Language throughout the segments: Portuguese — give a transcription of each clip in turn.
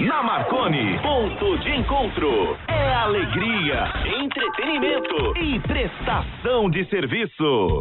Na Marconi, ponto de encontro. É alegria, entretenimento e prestação de serviço.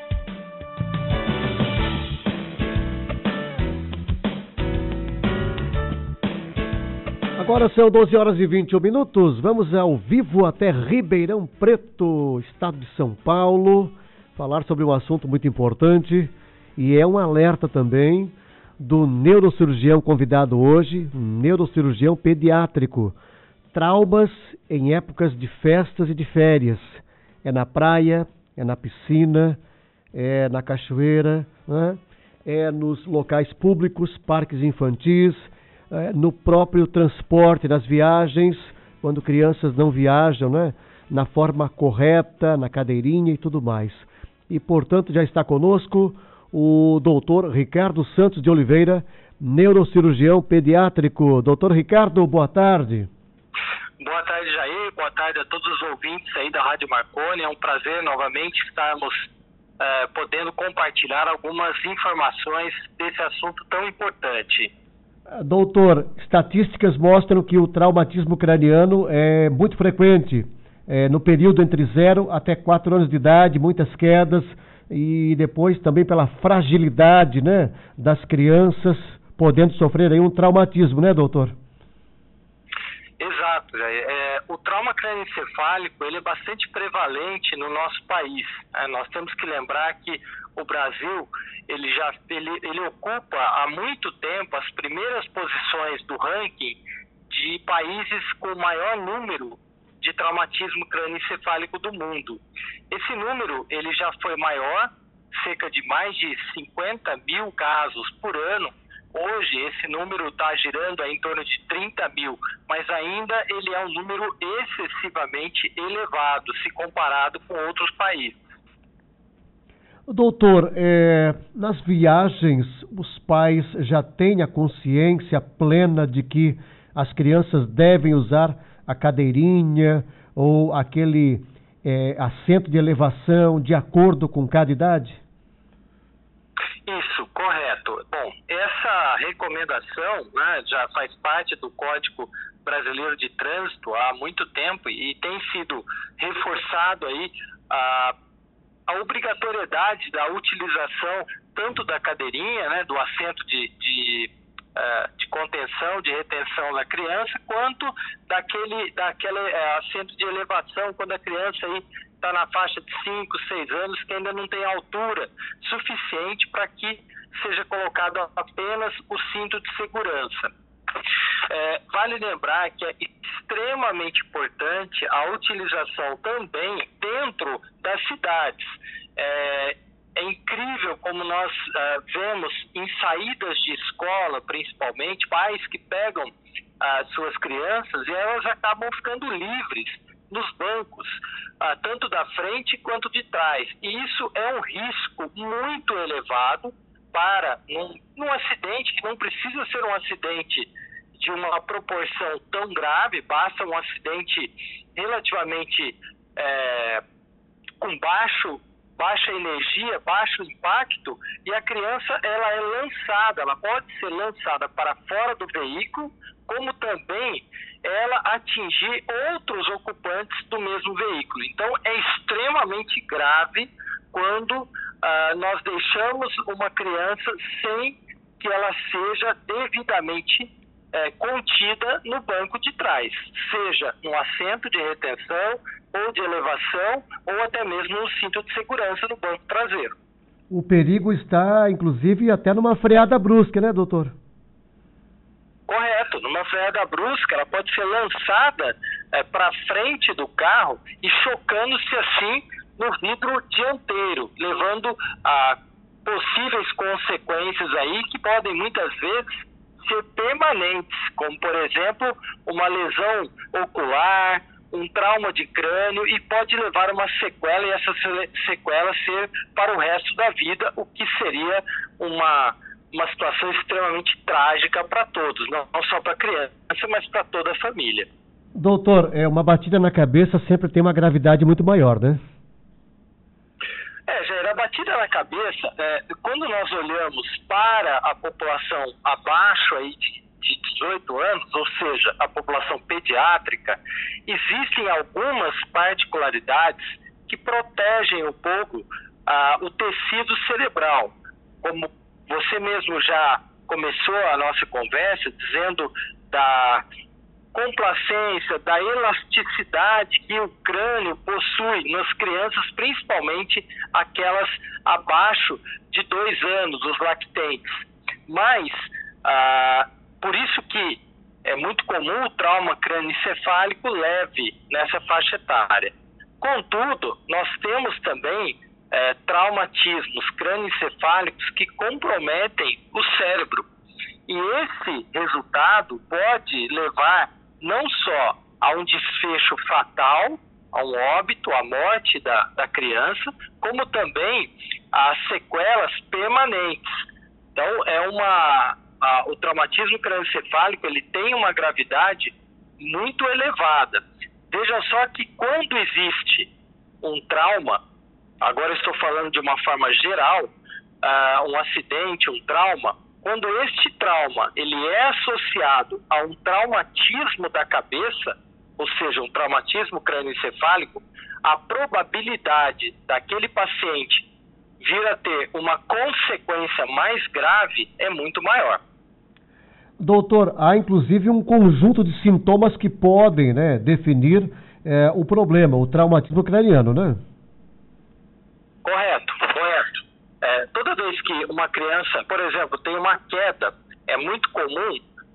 Agora são 12 horas e 21 minutos. Vamos ao vivo até Ribeirão Preto, estado de São Paulo, falar sobre um assunto muito importante e é um alerta também do neurocirurgião convidado hoje, um neurocirurgião pediátrico. Traumas em épocas de festas e de férias. É na praia, é na piscina, é na cachoeira, né? É nos locais públicos, parques infantis, no próprio transporte, nas viagens, quando crianças não viajam, né? Na forma correta, na cadeirinha e tudo mais. E, portanto, já está conosco o doutor Ricardo Santos de Oliveira, neurocirurgião pediátrico. Doutor Ricardo, boa tarde. Boa tarde, Jair. Boa tarde a todos os ouvintes aí da Rádio Marconi. É um prazer novamente estarmos podendo compartilhar algumas informações desse assunto tão importante. Doutor, estatísticas mostram que o traumatismo craniano é muito frequente. No período entre 0 até 4 anos de idade, muitas quedas e depois também pela fragilidade, né, das crianças podendo sofrer aí um traumatismo, né, doutor? Exato. O trauma crânioencefálico ele é bastante prevalente no nosso país. Nós temos que lembrar que o Brasil ele ocupa há muito tempo as primeiras posições do ranking de países com maior número de traumatismo crânioencefálico do mundo. Esse número ele já foi maior, cerca de mais de 50 mil casos por ano. Hoje esse número está girando em torno de 30 mil, mas ainda ele é um número excessivamente elevado se comparado com outros países. Doutor, nas viagens os pais já têm a consciência plena de que as crianças devem usar a cadeirinha ou aquele assento de elevação de acordo com cada idade? Isso, correto. Bom, essa recomendação, né, já faz parte do Código Brasileiro de Trânsito há muito tempo e tem sido reforçado aí a obrigatoriedade da utilização tanto da cadeirinha, né, do assento de contenção, de retenção da criança, quanto daquele assento de elevação quando a criança aí está na faixa de 5, 6 anos, que ainda não tem altura suficiente para que seja colocado apenas o cinto de segurança. Vale lembrar que é extremamente importante a utilização também dentro das cidades. É incrível como nós vemos em saídas de escola, principalmente, pais que pegam as suas crianças e elas acabam ficando livres nos bancos, tanto da frente quanto de trás. E isso é um risco muito elevado para num acidente que não precisa ser um acidente de uma proporção tão grave, basta um acidente relativamente com baixa energia, baixo impacto, e a criança ela pode ser lançada para fora do veículo, como também ela atingir outros ocupantes do mesmo veículo. Então é extremamente grave quando nós deixamos uma criança sem que ela seja devidamente contida no banco de trás, seja no assento de retenção ou de elevação ou até mesmo no cinto de segurança no banco traseiro. O perigo está, inclusive, até numa freada brusca, né, doutor? Correto. Numa freada brusca, ela pode ser lançada para frente do carro e chocando-se assim no vidro dianteiro, levando a possíveis consequências aí que podem muitas vezes ser permanentes, como por exemplo uma lesão ocular, um trauma de crânio, e pode levar a uma sequela, e essa sequela ser para o resto da vida, o que seria uma situação extremamente trágica para todos, não só para a criança, mas para toda a família. Doutor, uma batida na cabeça sempre tem uma gravidade muito maior, né? Jair, a batida na cabeça, quando nós olhamos para a população abaixo aí de 18 anos, ou seja, a população pediátrica, existem algumas particularidades que protegem um pouco o tecido cerebral. Como você mesmo já começou a nossa conversa dizendo da complacência, da elasticidade que o crânio possui nas crianças, principalmente aquelas abaixo de 2 anos, os lactentes. Mas, por isso que é muito comum o trauma crânioencefálico leve nessa faixa etária. Contudo, nós temos também traumatismos crânioencefálicos que comprometem o cérebro. E esse resultado pode levar não só a um desfecho fatal, a um óbito, a morte da criança, como também a sequelas permanentes. Então, o traumatismo crânioencefálico ele tem uma gravidade muito elevada. Veja só que quando existe um trauma, agora estou falando de uma forma geral, um acidente, um trauma, quando este trauma ele é associado a um traumatismo da cabeça, ou seja, um traumatismo crânioencefálico, a probabilidade daquele paciente vir a ter uma consequência mais grave é muito maior. Doutor, há inclusive um conjunto de sintomas que podem, né, definir o problema, o traumatismo craniano, né? Correto. Toda vez que uma criança, por exemplo, tem uma queda, é muito comum,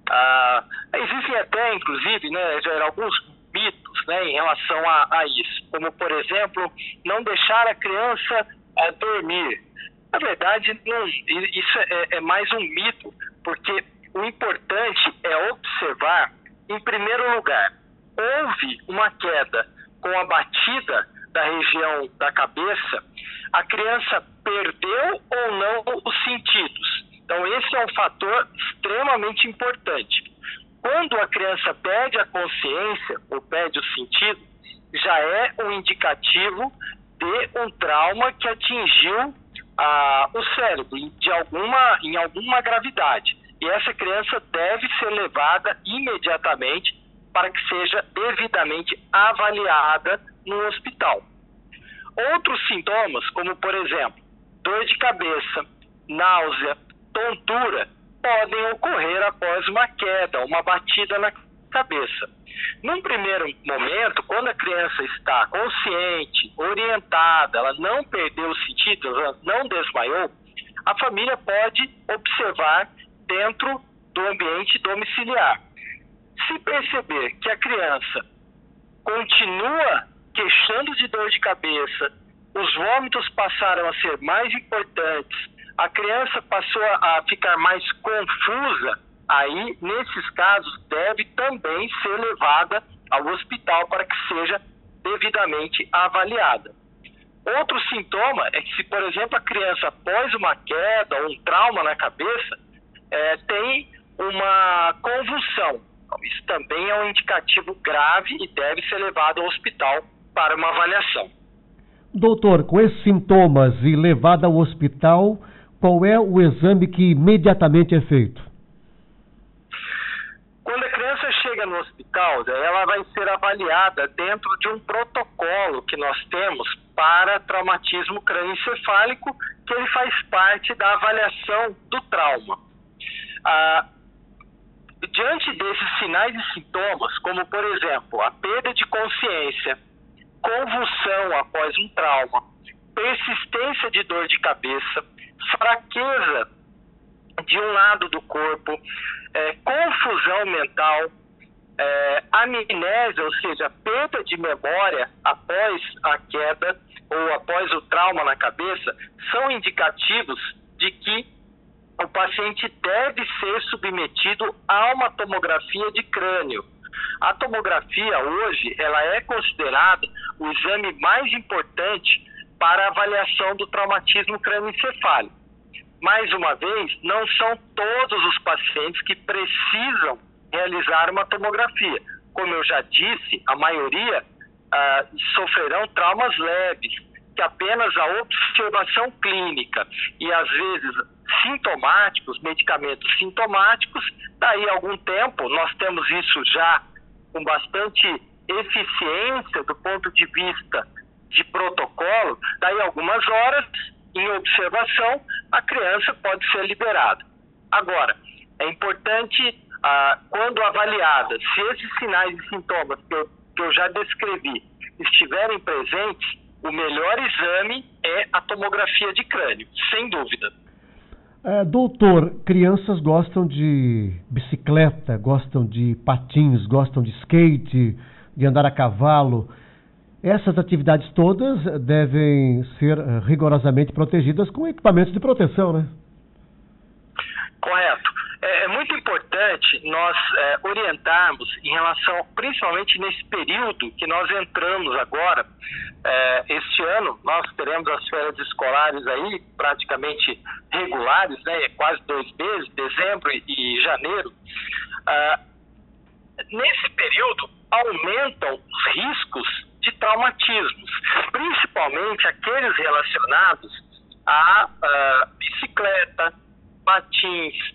existem até, inclusive, né, alguns mitos, né, em relação a isso, como, por exemplo, não deixar a criança dormir. Na verdade, isso é mais um mito, porque o importante é observar, em primeiro lugar, houve uma queda com a batida da região da cabeça, a criança perdeu ou não os sentidos. Então, esse é um fator extremamente importante. Quando a criança perde a consciência ou perde o sentido, já é um indicativo de um trauma que atingiu o cérebro em alguma gravidade. E essa criança deve ser levada imediatamente para que seja devidamente avaliada no hospital. Outros sintomas, como por exemplo, dor de cabeça, náusea, tontura, podem ocorrer após uma queda, uma batida na cabeça. Num primeiro momento, quando a criança está consciente, orientada, ela não perdeu os sentidos, ela não desmaiou, a família pode observar dentro do ambiente domiciliar. Se perceber que a criança continua queixando de dor de cabeça, os vômitos passaram a ser mais importantes, a criança passou a ficar mais confusa, aí, nesses casos, deve também ser levada ao hospital para que seja devidamente avaliada. Outro sintoma é que se, por exemplo, a criança, após uma queda ou um trauma na cabeça, tem uma convulsão. Então, isso também é um indicativo grave e deve ser levado ao hospital para uma avaliação. Doutor, com esses sintomas e levado ao hospital, qual é o exame que imediatamente é feito? Quando a criança chega no hospital, ela vai ser avaliada dentro de um protocolo que nós temos para traumatismo crânioencefálico, que ele faz parte da avaliação do trauma. Diante desses sinais e sintomas, como por exemplo, a perda de consciência, convulsão após um trauma, persistência de dor de cabeça, fraqueza de um lado do corpo, confusão mental, amnésia, ou seja, perda de memória após a queda ou após o trauma na cabeça, são indicativos de que o paciente deve ser submetido a uma tomografia de crânio. A tomografia hoje, ela é considerada o exame mais importante para a avaliação do traumatismo crânioencefálico. Mais uma vez, não são todos os pacientes que precisam realizar uma tomografia. Como eu já disse, a maioria sofrerão traumas leves, que apenas a observação clínica e às vezes sintomáticos, medicamentos sintomáticos. Daí a algum tempo, nós temos isso já com bastante eficiência do ponto de vista de protocolo. Daí a algumas horas, em observação, a criança pode ser liberada. Agora, é importante, quando avaliada, se esses sinais e sintomas que eu já descrevi estiverem presentes, o melhor exame é a tomografia de crânio, sem dúvida. Doutor, crianças gostam de bicicleta, gostam de patins, gostam de skate, de andar a cavalo. Essas atividades todas devem ser rigorosamente protegidas com equipamentos de proteção, né? Correto. É muito importante nós orientarmos em relação, principalmente nesse período que nós entramos agora. Este ano nós teremos as férias escolares aí praticamente regulares, né? Quase 2 meses, dezembro e janeiro. Nesse período aumentam os riscos de traumatismos, principalmente aqueles relacionados à bicicleta, patins,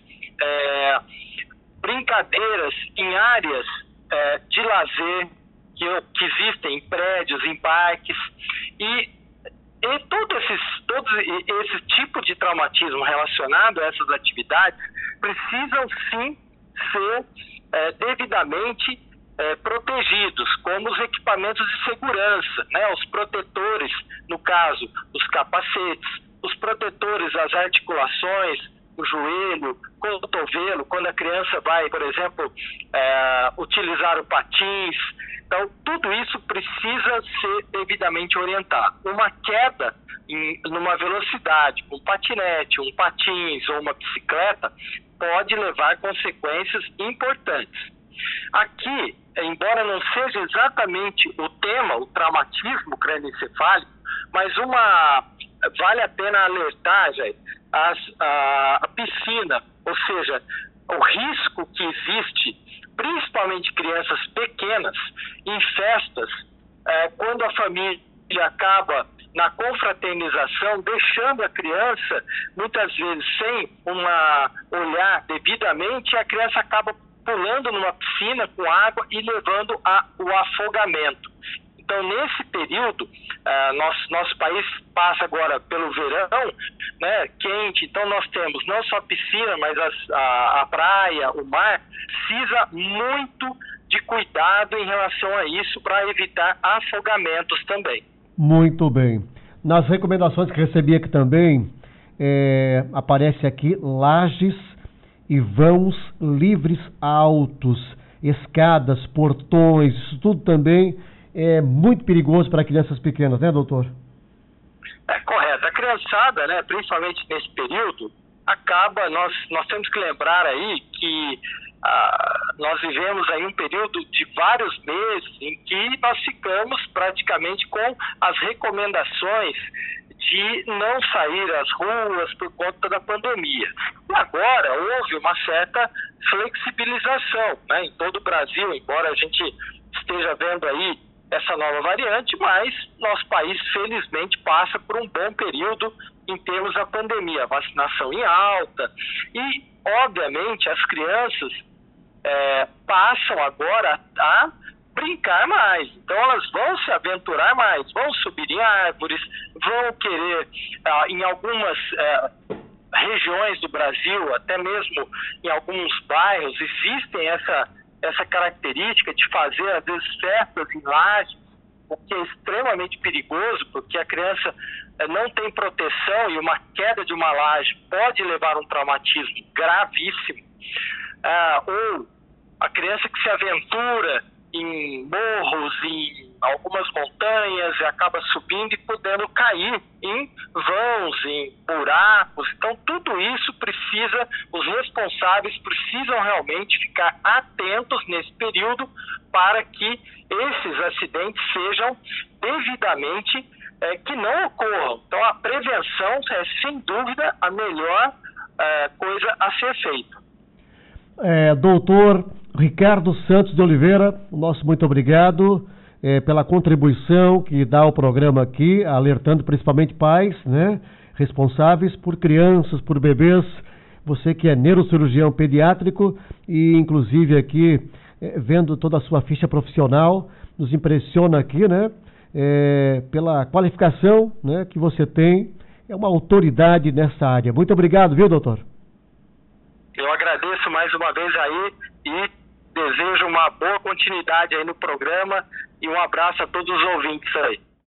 brincadeiras em áreas de lazer que existem em prédios, em parques, e todo esse tipo de traumatismo relacionado a essas atividades precisam sim ser devidamente protegidos, como os equipamentos de segurança, né? Os protetores, no caso, os capacetes, os protetores às articulações, o joelho, o cotovelo, quando a criança vai, por exemplo, utilizar o patins. Então, tudo isso precisa ser devidamente orientado. Uma queda numa velocidade, um patinete, um patins ou uma bicicleta, pode levar consequências importantes. Aqui, embora não seja exatamente o tema, o traumatismo crânioencefálico, mas vale a pena alertar, Jair, a piscina, ou seja, o risco que existe, principalmente crianças pequenas, em festas, quando a família acaba na confraternização, deixando a criança, muitas vezes sem olhar devidamente, a criança acaba pulando numa piscina com água e levando o afogamento. Então, nesse período, nosso país passa agora pelo verão, né, quente. Então, nós temos não só a piscina, mas a praia, o mar. Precisa muito de cuidado em relação a isso para evitar afogamentos também. Muito bem. Nas recomendações que recebi aqui também, aparece aqui lajes e vãos livres altos, escadas, portões, isso tudo também é muito perigoso para crianças pequenas, né, doutor? Correto. A criançada, né, principalmente nesse período, nós temos que lembrar aí que nós vivemos aí um período de vários meses em que nós ficamos praticamente com as recomendações de não sair às ruas por conta da pandemia. E agora houve uma certa flexibilização, né, em todo o Brasil, embora a gente esteja vendo aí essa nova variante, mas nosso país felizmente passa por um bom período em termos da pandemia, vacinação em alta, e obviamente as crianças passam agora a brincar mais. Então elas vão se aventurar mais, vão subir em árvores, vão querer, em algumas regiões do Brasil, até mesmo em alguns bairros, existem essa característica de fazer, às vezes, festas em lajes, o que é extremamente perigoso, porque a criança não tem proteção e uma queda de uma laje pode levar a um traumatismo gravíssimo. Ou a criança que se aventura em morros, em algumas montanhas, e acaba subindo e podendo cair em vãos, em buracos. Então, tudo isso os responsáveis precisam realmente ficar atentos nesse período para que esses acidentes sejam devidamente, que não ocorram. Então, a prevenção é, sem dúvida, a melhor coisa a ser feita. Doutor Ricardo Santos de Oliveira, nosso muito obrigado pela contribuição que dá ao programa aqui, alertando principalmente pais, né, responsáveis por crianças, por bebês, você que é neurocirurgião pediátrico e inclusive aqui vendo toda a sua ficha profissional, nos impressiona aqui, né? Pela qualificação, né, que você tem, é uma autoridade nessa área. Muito obrigado, viu, doutor? Eu agradeço mais uma vez aí e desejo uma boa continuidade aí no programa e um abraço a todos os ouvintes aí.